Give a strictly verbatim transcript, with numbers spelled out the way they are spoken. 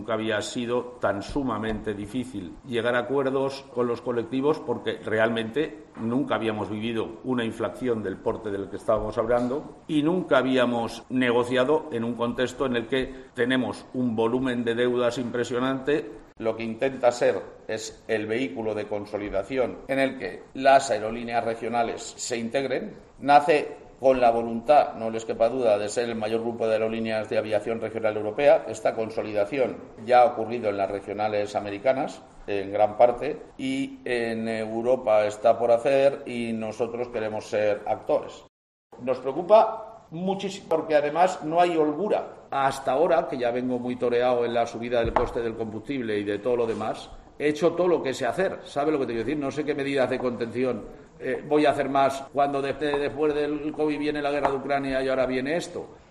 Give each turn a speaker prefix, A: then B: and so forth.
A: nunca había sido tan sumamente difícil llegar a acuerdos con los colectivos porque realmente nunca habíamos vivido una inflación del porte del que estábamos hablando y nunca habíamos negociado en un contexto en el que tenemos un volumen de deudas impresionante. Lo que intenta ser es el vehículo de consolidación en el que las aerolíneas regionales se integren. Nace con la voluntad, no les quepa duda, de ser el mayor grupo de aerolíneas de aviación regional europea. Esta consolidación ya ha ocurrido en las regionales americanas, en gran parte, y en Europa está por hacer y nosotros queremos ser actores. Nos preocupa muchísimo porque además no hay holgura. Hasta ahora, que ya vengo muy toreado en la subida del coste del combustible y de todo lo demás, he hecho todo lo que sé hacer. ¿Sabe lo que te quiero decir? No sé qué medidas de contención eh, voy a hacer más cuando de, de, después del COVID viene la guerra de Ucrania y ahora viene esto.